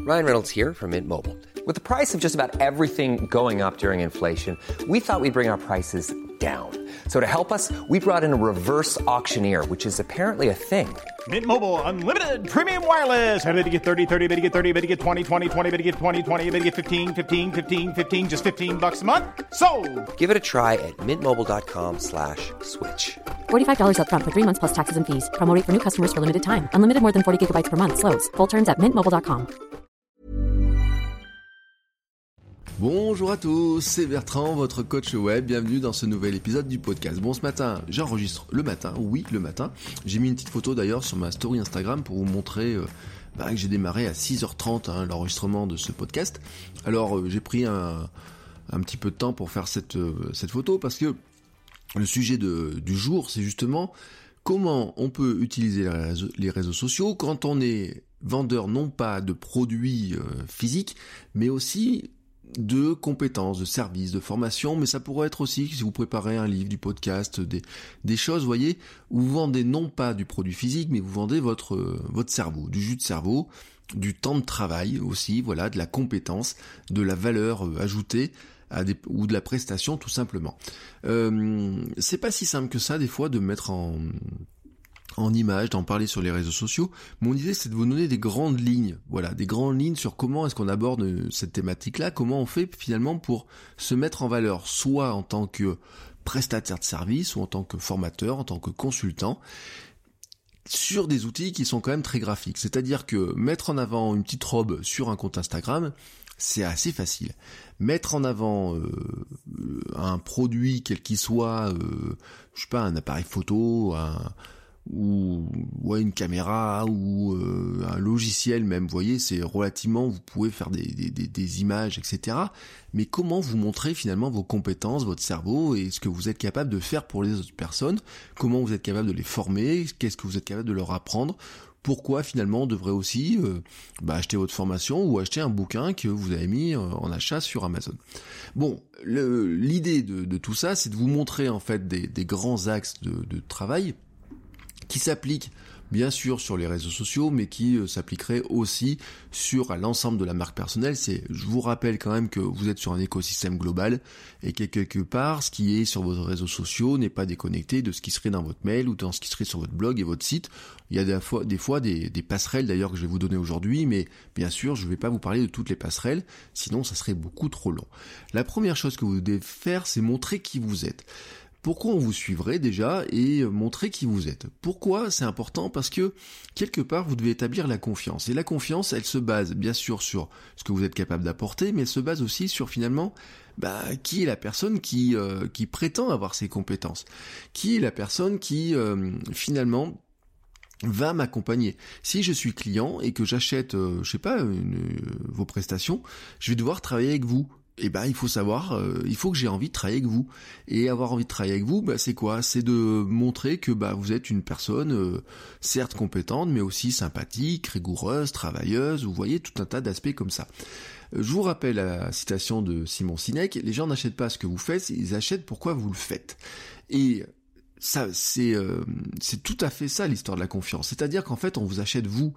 Ryan Reynolds here from Mint Mobile. With the price of just about everything going up during inflation, we thought we'd bring our prices down. So to help us, we brought in a reverse auctioneer, which is apparently a thing. Mint Mobile Unlimited Premium Wireless. How to get 30, 30, how to get 30, how to get 20, 20, 20, how to get 20, 20, how to get 15, 15, 15, 15, just $15 a month? Sold! Give it a try at mintmobile.com/switch. $45 up front for 3 months plus taxes and fees. Promo rate for new customers for limited time. Unlimited more than 40 gigabytes per month. Slows full terms at mintmobile.com. Bonjour à tous, c'est Bertrand, votre coach web. Bienvenue dans ce nouvel épisode du podcast. Bon, ce matin, j'enregistre le matin. J'ai mis une petite photo d'ailleurs sur ma story Instagram pour vous montrer que j'ai démarré à 6h30 l'enregistrement de ce podcast. Alors, j'ai pris un petit peu de temps pour faire cette photo parce que le sujet du jour, c'est justement comment on peut utiliser les réseaux sociaux quand on est vendeur non pas de produits physiques, mais aussi de compétences, de services, de formations, mais ça pourrait être aussi si vous préparez un livre, du podcast, des choses, vous voyez, où vous vendez non pas du produit physique, mais vous vendez votre cerveau, du jus de cerveau, du temps de travail aussi, voilà, de la compétence, de la valeur ajoutée ou de la prestation tout simplement. C'est pas si simple que ça des fois de mettre en image, d'en parler sur les réseaux sociaux. Mon idée, c'est de vous donner des grandes lignes, sur comment est-ce qu'on aborde cette thématique-là, comment on fait finalement pour se mettre en valeur, soit en tant que prestataire de service, ou en tant que formateur, en tant que consultant, sur des outils qui sont quand même très graphiques. C'est-à-dire que mettre en avant une petite robe sur un compte Instagram, c'est assez facile. Mettre en avant un produit quel qu'il soit, un appareil photo, une caméra ou un logiciel même, vous voyez, c'est relativement, vous pouvez faire des images, etc. Mais comment vous montrer finalement vos compétences, votre cerveau et ce que vous êtes capable de faire pour les autres personnes, comment vous êtes capable de les former, qu'est-ce que vous êtes capable de leur apprendre, pourquoi finalement on devrait aussi acheter votre formation ou acheter un bouquin que vous avez mis en achat sur Amazon. Bon, l'idée de tout ça, c'est de vous montrer en fait des grands axes de travail qui s'applique bien sûr sur les réseaux sociaux, mais qui s'appliquerait aussi à l'ensemble de la marque personnelle. Je vous rappelle quand même que vous êtes sur un écosystème global et que quelque part, ce qui est sur vos réseaux sociaux n'est pas déconnecté de ce qui serait dans votre mail ou dans ce qui serait sur votre blog et votre site. Il y a des fois des passerelles d'ailleurs que je vais vous donner aujourd'hui, mais bien sûr, je ne vais pas vous parler de toutes les passerelles, sinon ça serait beaucoup trop long. La première chose que vous devez faire, c'est montrer qui vous êtes. Pourquoi on vous suivrait déjà et montrer qui vous êtes. Pourquoi c'est important? Parce que quelque part vous devez établir la confiance. Et la confiance, elle se base bien sûr sur ce que vous êtes capable d'apporter, mais elle se base aussi sur finalement qui est la personne qui prétend avoir ces compétences. Qui est la personne qui finalement va m'accompagner. Si je suis client et que j'achète, vos prestations, je vais devoir travailler avec vous. Il faut savoir, il faut que j'ai envie de travailler avec vous. Et avoir envie de travailler avec vous, c'est quoi? C'est de montrer que vous êtes une personne certes compétente, mais aussi sympathique, rigoureuse, travailleuse, vous voyez, tout un tas d'aspects comme ça. Je vous rappelle la citation de Simon Sinek, les gens n'achètent pas ce que vous faites, ils achètent pourquoi vous le faites. Et ça, c'est tout à fait ça l'histoire de la confiance. C'est-à-dire qu'en fait, on vous achète vous.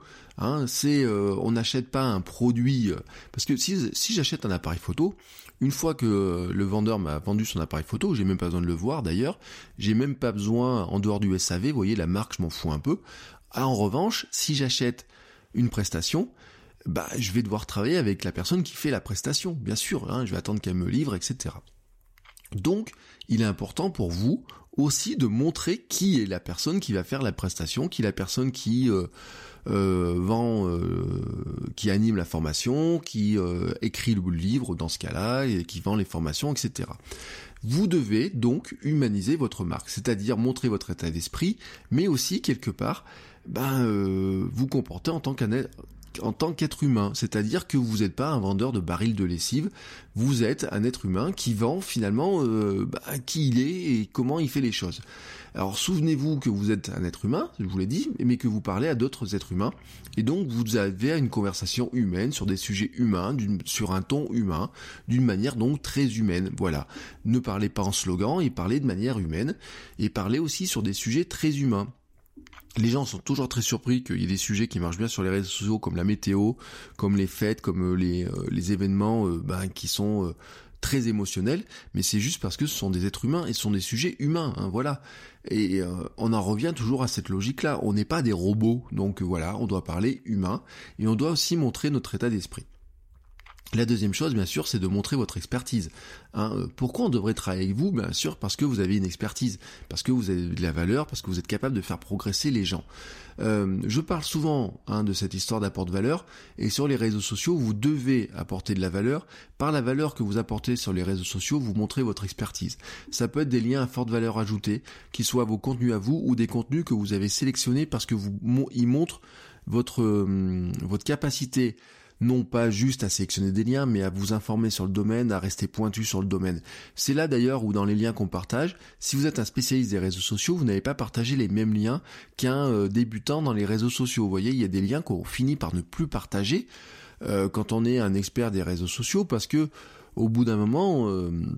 On n'achète pas un produit. Parce que si j'achète un appareil photo, une fois que le vendeur m'a vendu son appareil photo, j'ai même pas besoin de le voir d'ailleurs. J'ai même pas besoin, en dehors du SAV, vous voyez, la marque, je m'en fous un peu. En revanche, si j'achète une prestation, je vais devoir travailler avec la personne qui fait la prestation, bien sûr. Je vais attendre qu'elle me livre, etc. Donc, il est important pour vous aussi de montrer qui est la personne qui va faire la prestation, qui est la personne qui qui anime la formation, qui écrit le livre dans ce cas-là, et qui vend les formations, etc. Vous devez donc humaniser votre marque, c'est-à-dire montrer votre état d'esprit, mais aussi quelque part vous comporter en tant qu'être humain, c'est-à-dire que vous n'êtes pas un vendeur de barils de lessive, vous êtes un être humain qui vend finalement qui il est et comment il fait les choses. Alors souvenez-vous que vous êtes un être humain, je vous l'ai dit, mais que vous parlez à d'autres êtres humains, et donc vous avez une conversation humaine sur des sujets humains, sur un ton humain, d'une manière donc très humaine, voilà. Ne parlez pas en slogan, et parlez de manière humaine, et parlez aussi sur des sujets très humains. Les gens sont toujours très surpris qu'il y ait des sujets qui marchent bien sur les réseaux sociaux, comme la météo, comme les fêtes, comme les événements qui sont très émotionnels, mais c'est juste parce que ce sont des êtres humains et ce sont des sujets humains, hein, voilà. Et on en revient toujours à cette logique-là. On n'est pas des robots, donc voilà, on doit parler humain et on doit aussi montrer notre état d'esprit. La deuxième chose, bien sûr, c'est de montrer votre expertise. Pourquoi on devrait travailler avec vous ? Bien sûr, parce que vous avez une expertise, parce que vous avez de la valeur, parce que vous êtes capable de faire progresser les gens. Je parle souvent de cette histoire d'apport de valeur, et sur les réseaux sociaux, vous devez apporter de la valeur. Par la valeur que vous apportez sur les réseaux sociaux, vous montrez votre expertise. Ça peut être des liens à forte valeur ajoutée, qu'ils soient vos contenus à vous ou des contenus que vous avez sélectionnés parce que ils montrent votre capacité, non pas juste à sélectionner des liens, mais à vous informer sur le domaine, à rester pointu sur le domaine. C'est là d'ailleurs où dans les liens qu'on partage, si vous êtes un spécialiste des réseaux sociaux, vous n'allez pas partager les mêmes liens qu'un débutant dans les réseaux sociaux. Vous voyez, il y a des liens qu'on finit par ne plus partager quand on est un expert des réseaux sociaux, parce que au bout d'un moment...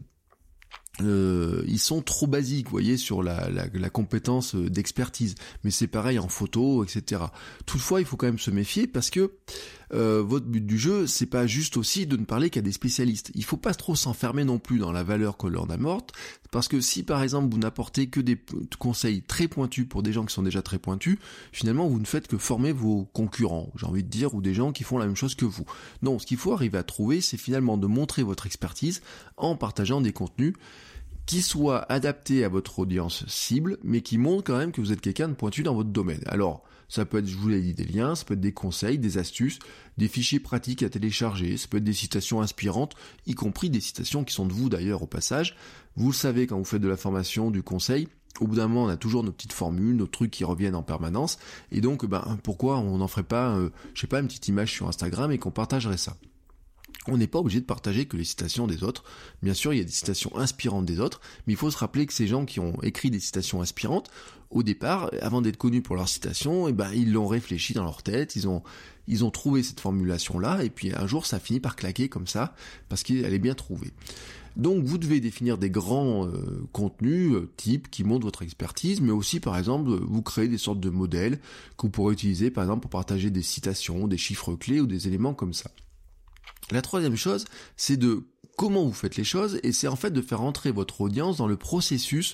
ils sont trop basiques, vous voyez, sur la compétence d'expertise. Mais c'est pareil en photo, etc. Toutefois, il faut quand même se méfier parce que votre but du jeu, c'est pas juste aussi de ne parler qu'à des spécialistes. Il faut pas trop s'enfermer non plus dans la valeur que l'on apporte, parce que si par exemple vous n'apportez que des conseils très pointus pour des gens qui sont déjà très pointus, finalement vous ne faites que former vos concurrents, j'ai envie de dire, ou des gens qui font la même chose que vous. Non, ce qu'il faut arriver à trouver, c'est finalement de montrer votre expertise en partageant des contenus qui soient adaptés à votre audience cible, mais qui montrent quand même que vous êtes quelqu'un de pointu dans votre domaine. Alors, ça peut être, je vous l'ai dit, des liens, ça peut être des conseils, des astuces, des fichiers pratiques à télécharger, ça peut être des citations inspirantes, y compris des citations qui sont de vous d'ailleurs au passage. Vous le savez, quand vous faites de la formation, du conseil, au bout d'un moment on a toujours nos petites formules, nos trucs qui reviennent en permanence, et donc pourquoi on n'en ferait pas, une petite image sur Instagram et qu'on partagerait ça. On n'est pas obligé de partager que les citations des autres. Bien sûr, il y a des citations inspirantes des autres, mais il faut se rappeler que ces gens qui ont écrit des citations inspirantes, au départ, avant d'être connus pour leurs citations, ils l'ont réfléchi dans leur tête, ils ont trouvé cette formulation-là, et puis un jour, ça finit par claquer comme ça, parce qu'elle est bien trouvée. Donc, vous devez définir des grands contenus, types, qui montrent votre expertise, mais aussi, par exemple, vous créez des sortes de modèles que vous pourrez utiliser, par exemple, pour partager des citations, des chiffres clés ou des éléments comme ça. La troisième chose, c'est de comment vous faites les choses, et c'est en fait de faire entrer votre audience dans le processus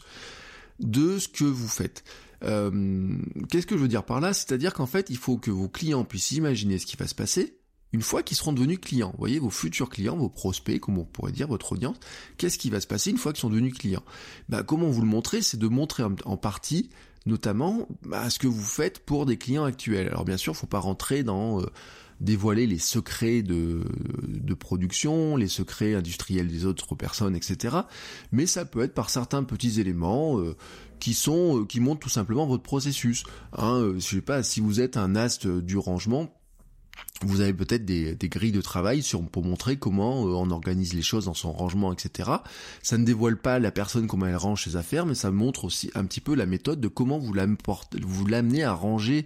de ce que vous faites. Qu'est-ce que je veux dire par là ? C'est-à-dire qu'en fait, il faut que vos clients puissent imaginer ce qui va se passer une fois qu'ils seront devenus clients. Vous voyez, vos futurs clients, vos prospects, comme on pourrait dire, votre audience, qu'est-ce qui va se passer une fois qu'ils sont devenus clients ? Comment vous le montrez ? C'est de montrer en partie, notamment, ce que vous faites pour des clients actuels. Alors bien sûr, il ne faut pas rentrer dans... dévoiler les secrets de production, les secrets industriels des autres personnes, etc. Mais ça peut être par certains petits éléments qui montrent tout simplement votre processus. Je sais pas, si vous êtes un as du rangement, vous avez peut-être des grilles de travail pour montrer comment on organise les choses dans son rangement, etc. Ça ne dévoile pas la personne comment elle range ses affaires, mais ça montre aussi un petit peu la méthode de comment vous l'amenez à ranger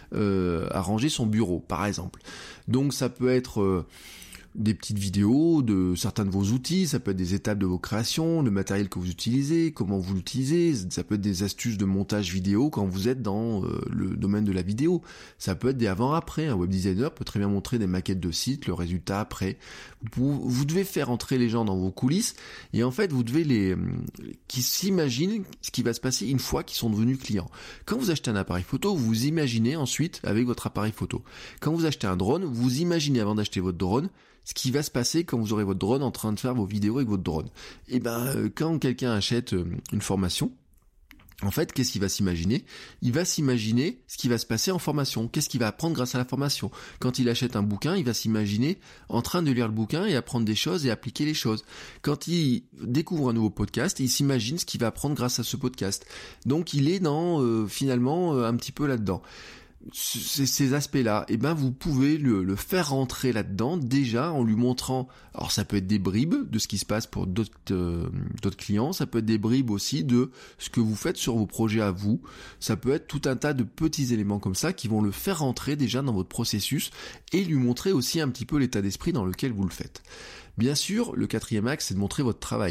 son bureau, par exemple. Donc ça peut être des petites vidéos de certains de vos outils, ça peut être des étapes de vos créations, le matériel que vous utilisez, comment vous l'utilisez, ça peut être des astuces de montage vidéo quand vous êtes dans le domaine de la vidéo, ça peut être des avant-après, un web designer peut très bien montrer des maquettes de sites, le résultat après. Vous devez faire entrer les gens dans vos coulisses, et en fait vous devez qui s'imaginent ce qui va se passer une fois qu'ils sont devenus clients. Quand vous achetez un appareil photo, vous vous imaginez ensuite avec votre appareil photo. Quand vous achetez un drone, vous imaginez avant d'acheter votre drone ce qui va se passer quand vous aurez votre drone en train de faire vos vidéos avec votre drone. Et quand quelqu'un achète une formation, en fait, qu'est-ce qu'il va s'imaginer ? Il va s'imaginer ce qui va se passer en formation. Qu'est-ce qu'il va apprendre grâce à la formation ? Quand il achète un bouquin, il va s'imaginer en train de lire le bouquin et apprendre des choses et appliquer les choses. Quand il découvre un nouveau podcast, il s'imagine ce qu'il va apprendre grâce à ce podcast. Donc il est dans finalement un petit peu là-dedans. Ces aspects-là, vous pouvez le faire rentrer là-dedans déjà en lui montrant, alors ça peut être des bribes de ce qui se passe pour d'autres clients, ça peut être des bribes aussi de ce que vous faites sur vos projets à vous, ça peut être tout un tas de petits éléments comme ça qui vont le faire rentrer déjà dans votre processus et lui montrer aussi un petit peu l'état d'esprit dans lequel vous le faites. Bien sûr, le quatrième axe, c'est de montrer votre travail.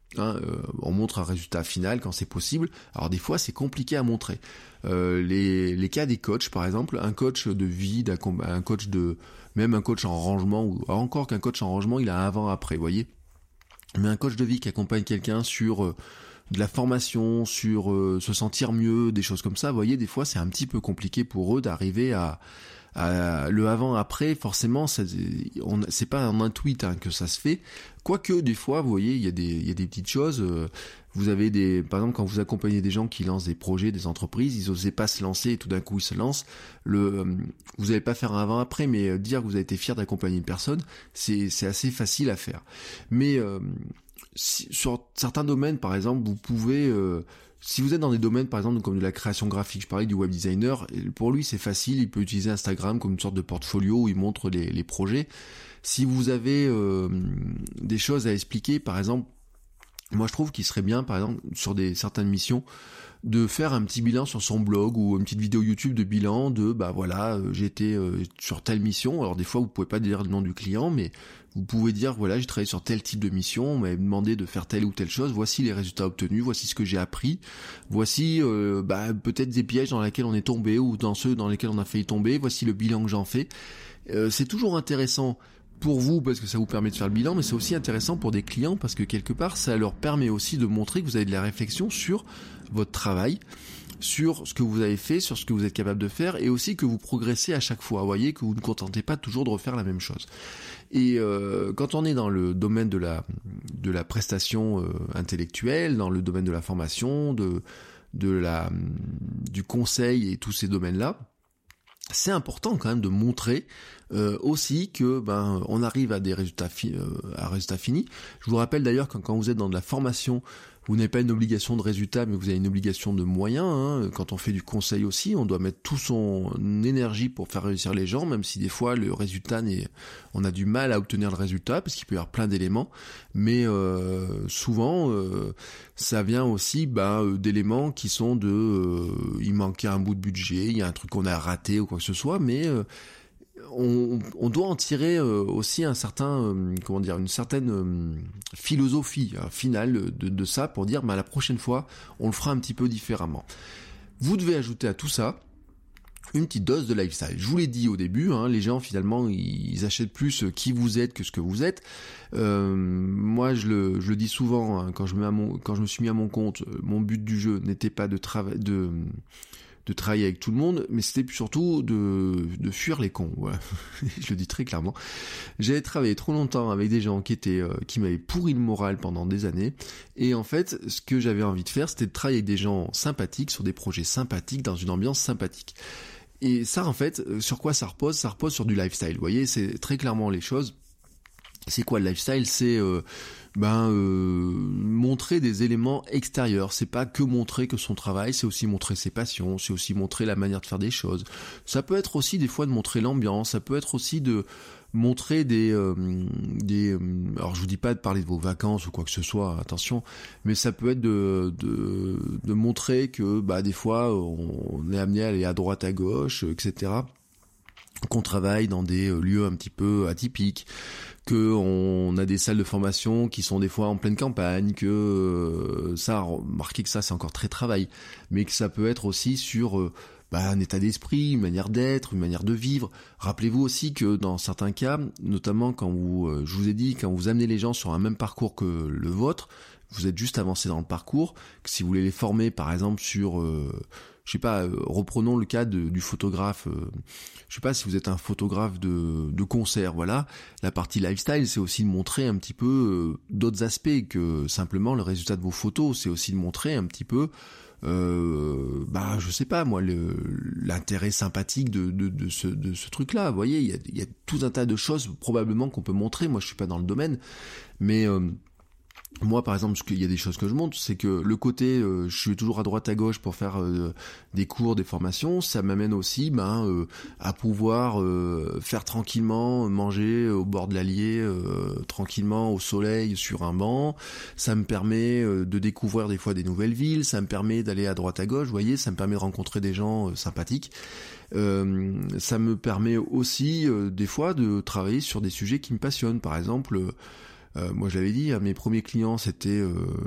On montre un résultat final quand c'est possible. Alors des fois c'est compliqué à montrer. Les cas des coachs par exemple, un coach de vie, un coach même un coach en rangement, ou encore qu'un coach en rangement il a un avant-après, vous voyez. Mais un coach de vie qui accompagne quelqu'un sur de la formation, sur se sentir mieux, des choses comme ça, vous voyez, des fois c'est un petit peu compliqué pour eux d'arriver à le avant-après. Forcément c'est pas en un tweet que ça se fait, quoique des fois vous voyez il y a des petites choses. Vous avez par exemple quand vous accompagnez des gens qui lancent des projets, des entreprises, ils osaient pas se lancer et tout d'un coup ils se lancent. Vous n'allez pas faire un avant-après, mais dire que vous avez été fier d'accompagner une personne, c'est assez facile à faire. Mais sur certains domaines, par exemple, vous pouvez, si vous êtes dans des domaines, par exemple, comme de la création graphique, je parlais du web designer, pour lui c'est facile, il peut utiliser Instagram comme une sorte de portfolio où il montre les projets. Si vous avez des choses à expliquer, par exemple, moi je trouve qu'il serait bien, par exemple, sur certaines missions, de faire un petit bilan sur son blog ou une petite vidéo YouTube de bilan de j'ai été sur telle mission. Alors des fois vous pouvez pas dire le nom du client, mais vous pouvez dire j'ai travaillé sur tel type de mission, on m'avait demandé de faire telle ou telle chose, voici les résultats obtenus, voici ce que j'ai appris, voici peut-être des pièges dans lesquels on est tombé ou dans ceux dans lesquels on a failli tomber, voici le bilan que j'en fais. C'est toujours intéressant pour vous parce que ça vous permet de faire le bilan, mais c'est aussi intéressant pour des clients parce que quelque part ça leur permet aussi de montrer que vous avez de la réflexion sur votre travail, sur ce que vous avez fait, sur ce que vous êtes capable de faire, et aussi que vous progressez à chaque fois. Vous voyez que vous ne contentez pas toujours de refaire la même chose. Et quand on est dans le domaine de la prestation intellectuelle, dans le domaine de la formation, du conseil et tous ces domaines-là, c'est important quand même de montrer aussi que on arrive à des résultats finis. Je vous rappelle d'ailleurs que quand vous êtes dans de la formation, vous n'avez pas une obligation de résultat, mais vous avez une obligation de moyens. Quand on fait du conseil aussi, on doit mettre toute son énergie pour faire réussir les gens, même si des fois le résultat on a du mal à obtenir le résultat parce qu'il peut y avoir plein d'éléments. Mais souvent, ça vient aussi d'éléments qui sont il manquait un bout de budget, il y a un truc qu'on a raté ou quoi que ce soit, mais on doit en tirer aussi une certaine philosophie finale de ça pour dire la prochaine fois on le fera un petit peu différemment. Vous devez ajouter à tout ça une petite dose de lifestyle. Je vous l'ai dit au début, les gens finalement ils achètent plus qui vous êtes que ce que vous êtes. Moi je le dis souvent quand je me suis mis à mon compte, mon but du jeu n'était pas de travailler avec tout le monde, mais c'était surtout de fuir les cons. Voilà. Je le dis très clairement. J'avais travaillé trop longtemps avec des gens qui m'avaient pourri le moral pendant des années, et en fait, ce que j'avais envie de faire, c'était de travailler avec des gens sympathiques, sur des projets sympathiques, dans une ambiance sympathique. Et ça, en fait, sur quoi ça repose ? Ça repose sur du lifestyle. Vous voyez, c'est très clairement les choses. C'est quoi le lifestyle ? C'est montrer des éléments extérieurs. C'est pas que montrer que son travail, c'est aussi montrer ses passions, c'est aussi montrer la manière de faire des choses. Ça peut être aussi des fois de montrer l'ambiance, ça peut être aussi de montrer alors je vous dis pas de parler de vos vacances ou quoi que ce soit, attention, mais ça peut être de montrer que des fois on est amené à aller à droite à gauche, etc., qu'on travaille dans des lieux un petit peu atypiques, que on a des salles de formation qui sont des fois en pleine campagne, que remarquez que ça c'est encore très travail, mais que ça peut être aussi sur un état d'esprit, une manière d'être, une manière de vivre. Rappelez-vous aussi que dans certains cas, notamment quand je vous ai dit, quand vous amenez les gens sur un même parcours que le vôtre, vous êtes juste avancé dans le parcours, que si vous voulez les former par exemple sur reprenons le cas du photographe, je sais pas si vous êtes un photographe de concert, voilà, la partie lifestyle c'est aussi de montrer un petit peu d'autres aspects que simplement le résultat de vos photos, c'est aussi de montrer un petit peu je sais pas moi, l'intérêt sympathique de ce truc-là. Vous voyez, il y a tout un tas de choses probablement qu'on peut montrer. Moi je suis pas dans le domaine, mais moi par exemple, il y a des choses que je montre, c'est que le côté je suis toujours à droite à gauche pour faire des cours, des formations, ça m'amène aussi à pouvoir faire tranquillement, manger au bord de l'Allier, tranquillement au soleil sur un banc. Ça me permet de découvrir des fois des nouvelles villes, ça me permet d'aller à droite à gauche, vous voyez, ça me permet de rencontrer des gens sympathiques. Ça me permet aussi des fois de travailler sur des sujets qui me passionnent. Par exemple, Moi, je l'avais dit, mes premiers clients, c'était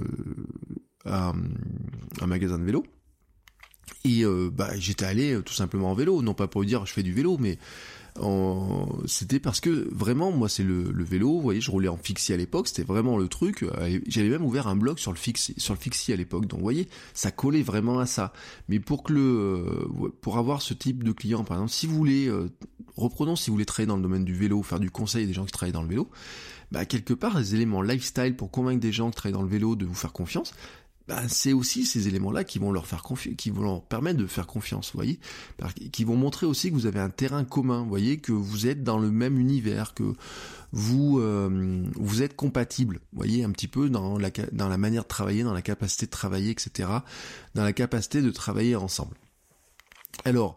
un magasin de vélo. Et j'étais allé tout simplement en vélo, non pas pour dire je fais du vélo, mais c'était parce que vraiment moi c'est le vélo, vous voyez, je roulais en fixie à l'époque, c'était vraiment le truc. J'avais même ouvert un blog sur le fixie à l'époque, donc vous voyez, ça collait vraiment à ça. Mais pour avoir ce type de client, par exemple, si vous voulez si vous voulez travailler dans le domaine du vélo, faire du conseil des gens qui travaillent dans le vélo, quelque part les éléments lifestyle pour convaincre des gens qui travaillent dans le vélo de vous faire confiance, c'est aussi ces éléments-là qui vont leur permettre de faire confiance, vous voyez, qui vont montrer aussi que vous avez un terrain commun, vous voyez, que vous êtes dans le même univers, que vous êtes compatibles, vous voyez, un petit peu dans la manière de travailler, dans la capacité de travailler, etc., dans la capacité de travailler ensemble. Alors,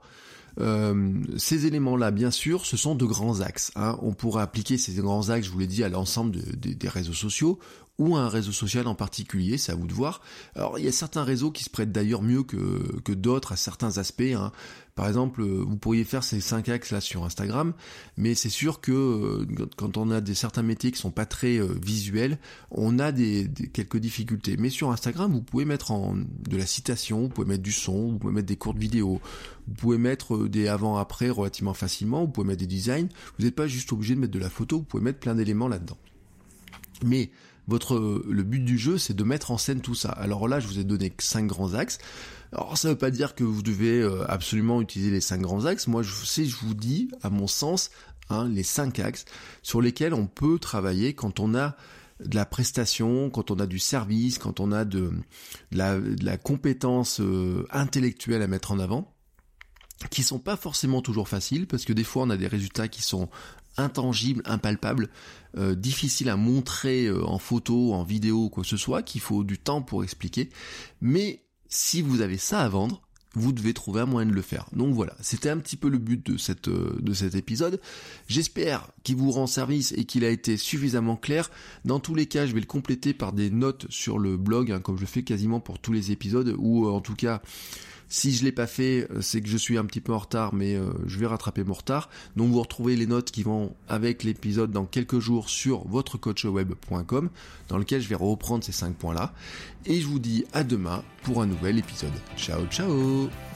ces éléments-là, bien sûr, ce sont de grands axes. On pourra appliquer ces grands axes, je vous l'ai dit, à l'ensemble des réseaux sociaux ou à un réseau social en particulier, c'est à vous de voir. Alors, il y a certains réseaux qui se prêtent d'ailleurs mieux que d'autres à certains aspects. Par exemple, vous pourriez faire ces 5 axes là sur Instagram, mais c'est sûr que quand on a certains métiers qui sont pas très visuels, on a quelques difficultés. Mais sur Instagram, vous pouvez mettre de la citation, vous pouvez mettre du son, vous pouvez mettre des courtes vidéos, vous pouvez mettre des avant-après relativement facilement, vous pouvez mettre des designs. Vous n'êtes pas juste obligé de mettre de la photo, vous pouvez mettre plein d'éléments là-dedans. Mais le but du jeu, c'est de mettre en scène tout ça. Alors là, je vous ai donné 5 grands axes. Alors ça veut pas dire que vous devez absolument utiliser les 5 grands axes. Moi, je vous dis, à mon sens, les 5 axes sur lesquels on peut travailler quand on a de la prestation, quand on a du service, quand on a de la compétence intellectuelle à mettre en avant, qui sont pas forcément toujours faciles, parce que des fois on a des résultats qui sont intangibles, impalpables, difficiles à montrer en photo, en vidéo, quoi que ce soit, qu'il faut du temps pour expliquer. Mais si vous avez ça à vendre, vous devez trouver un moyen de le faire. Donc voilà, c'était un petit peu le but de cet épisode. J'espère qu'il vous rend service et qu'il a été suffisamment clair. Dans tous les cas, je vais le compléter par des notes sur le blog, comme je fais quasiment pour tous les épisodes, ou en tout cas, si je l'ai pas fait, c'est que je suis un petit peu en retard, mais je vais rattraper mon retard. Donc vous retrouvez les notes qui vont avec l'épisode dans quelques jours sur votrecoachweb.com, dans lequel je vais reprendre ces 5 points-là. Et je vous dis à demain pour un nouvel épisode. Ciao, ciao!